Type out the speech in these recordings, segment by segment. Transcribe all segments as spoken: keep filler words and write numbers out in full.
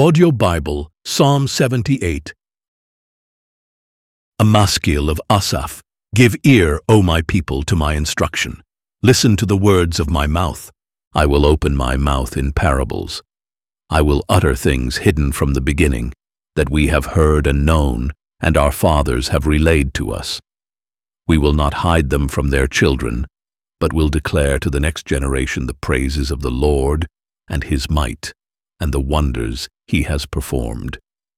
Audio Bible, Psalm seventy-eight. A maskil of Asaph. Give ear, O my people, to my instruction. Listen to the words of my mouth. I will open my mouth in parables. I will utter things hidden from the beginning, that we have heard and known, and our fathers have relayed to us. We will not hide them from their children, but will declare to the next generation the praises of the Lord and his might, and the wonders he has performed.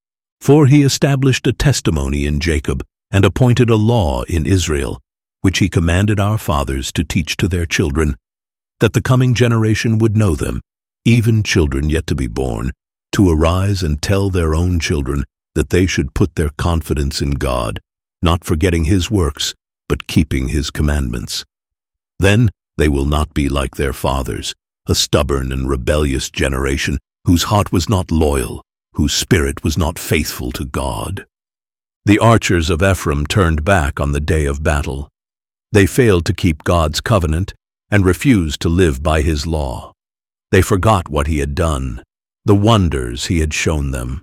For he established a testimony in Jacob, and appointed a law in Israel, which he commanded our fathers to teach to their children, that the coming generation would know them, even children yet to be born, to arise and tell their own children that they should put their confidence in God, not forgetting his works, but keeping his commandments. Then they will not be like their fathers, a stubborn and rebellious generation, whose heart was not loyal, whose spirit was not faithful to God. The archers of Ephraim turned back on the day of battle. They failed to keep God's covenant and refused to live by his law. They forgot what he had done, the wonders he had shown them.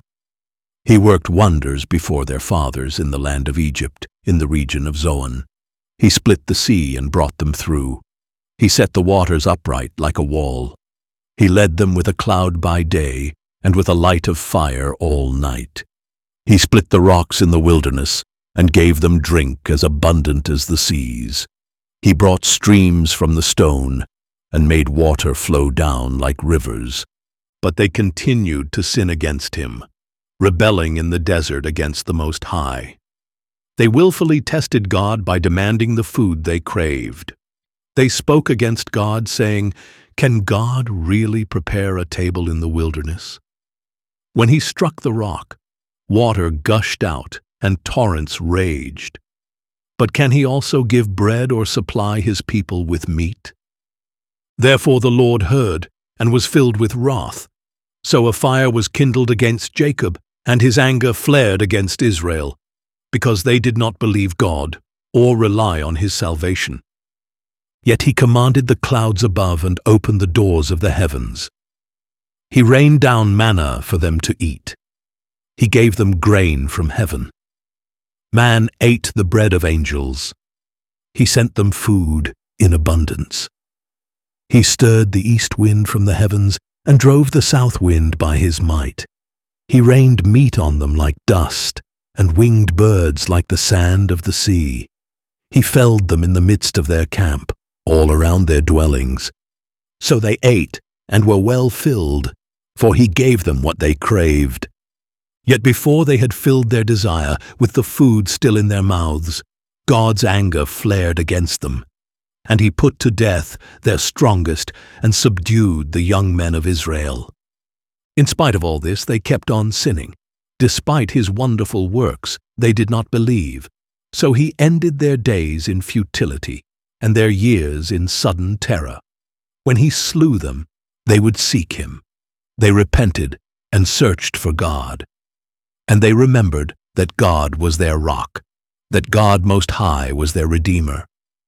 He worked wonders before their fathers in the land of Egypt, in the region of Zoan. He split the sea and brought them through. He set the waters upright like a wall. He led them with a cloud by day and with a light of fire all night. He split the rocks in the wilderness and gave them drink as abundant as the seas. He brought streams from the stone and made water flow down like rivers. But they continued to sin against him, rebelling in the desert against the Most High. They willfully tested God by demanding the food they craved. They spoke against God, saying, "Can God really prepare a table in the wilderness?" When he struck the rock, water gushed out and torrents raged. But can he also give bread or supply his people with meat? Therefore the Lord heard and was filled with wrath. So a fire was kindled against Jacob, and his anger flared against Israel, because they did not believe God or rely on his salvation. Yet he commanded the clouds above and opened the doors of the heavens. He rained down manna for them to eat. He gave them grain from heaven. Man ate the bread of angels. He sent them food in abundance. He stirred the east wind from the heavens and drove the south wind by his might. He rained meat on them like dust, and winged birds like the sand of the sea. He felled them in the midst of their camp, all around their dwellings. So they ate and were well filled, for he gave them what they craved. Yet before they had filled their desire with the food still in their mouths, God's anger flared against them, and he put to death their strongest and subdued the young men of Israel. In spite of all this, they kept on sinning. Despite his wonderful works, they did not believe. So he ended their days in futility, and their years in sudden terror. When he slew them, they would seek him. They repented and searched for God. And they remembered that God was their rock, that God Most High was their Redeemer.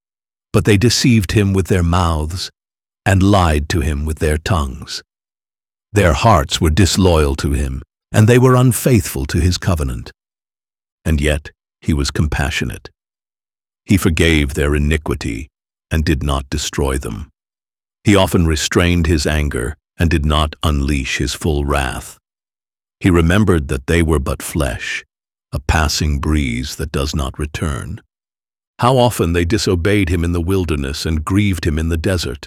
But they deceived him with their mouths and lied to him with their tongues. Their hearts were disloyal to him, and they were unfaithful to his covenant. And yet he was compassionate. He forgave their iniquity and did not destroy them. He often restrained his anger and did not unleash his full wrath. He remembered that they were but flesh, a passing breeze that does not return. How often they disobeyed him in the wilderness and grieved him in the desert.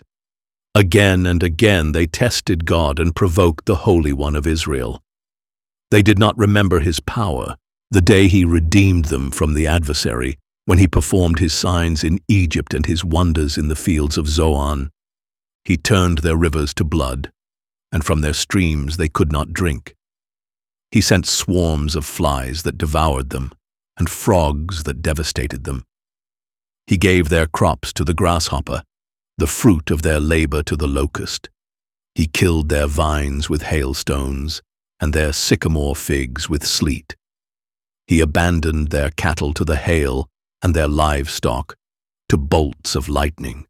Again and again they tested God and provoked the Holy One of Israel. They did not remember his power, the day he redeemed them from the adversary, when he performed his signs in Egypt and his wonders in the fields of Zoan. He turned their rivers to blood, and from their streams they could not drink. He sent swarms of flies that devoured them, and frogs that devastated them. He gave their crops to the grasshopper, the fruit of their labor to the locust. He killed their vines with hailstones, and their sycamore figs with sleet. He abandoned their cattle to the hail, and their livestock to bolts of lightning.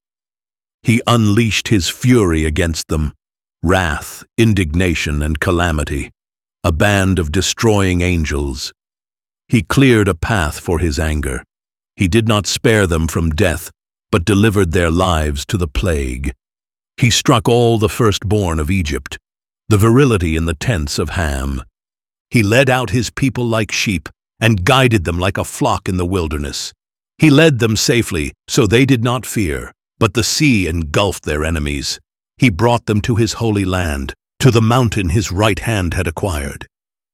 He unleashed his fury against them, wrath, indignation, and calamity, a band of destroying angels. He cleared a path for his anger. He did not spare them from death, but delivered their lives to the plague. He struck all the firstborn of Egypt, the virility in the tents of Ham. He led out his people like sheep and guided them like a flock in the wilderness. He led them safely, so they did not fear, but the sea engulfed their enemies. He brought them to his holy land, to the mountain his right hand had acquired.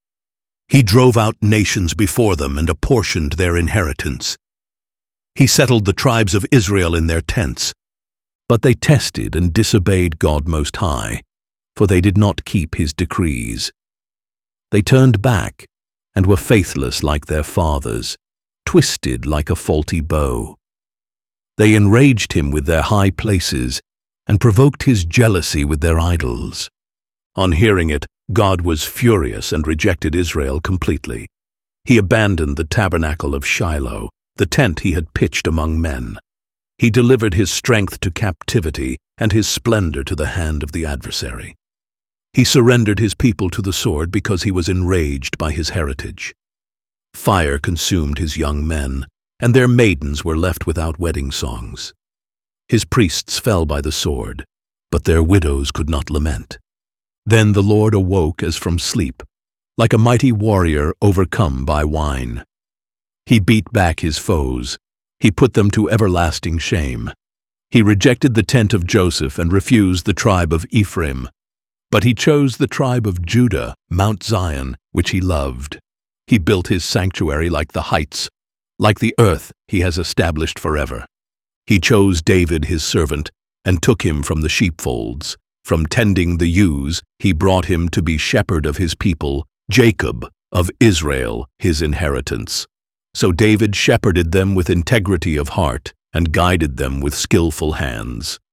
He drove out nations before them and apportioned their inheritance. He settled the tribes of Israel in their tents, but they tested and disobeyed God Most High, for they did not keep his decrees. They turned back and were faithless like their fathers, twisted like a faulty bow. They enraged him with their high places and provoked his jealousy with their idols. On hearing it, God was furious and rejected Israel completely. He abandoned the tabernacle of Shiloh, the tent he had pitched among men. He delivered his strength to captivity and his splendor to the hand of the adversary. He surrendered his people to the sword because he was enraged by his heritage. Fire consumed his young men, and their maidens were left without wedding songs. His priests fell by the sword, but their widows could not lament. Then the Lord awoke as from sleep, like a mighty warrior overcome by wine. He beat back his foes. He put them to everlasting shame. He rejected the tent of Joseph and refused the tribe of Ephraim. But he chose the tribe of Judah, Mount Zion, which he loved. He built his sanctuary like the heights, like the earth he has established forever. He chose David his servant and took him from the sheepfolds. From tending the ewes, he brought him to be shepherd of his people, Jacob, of Israel, his inheritance. So David shepherded them with integrity of heart and guided them with skillful hands.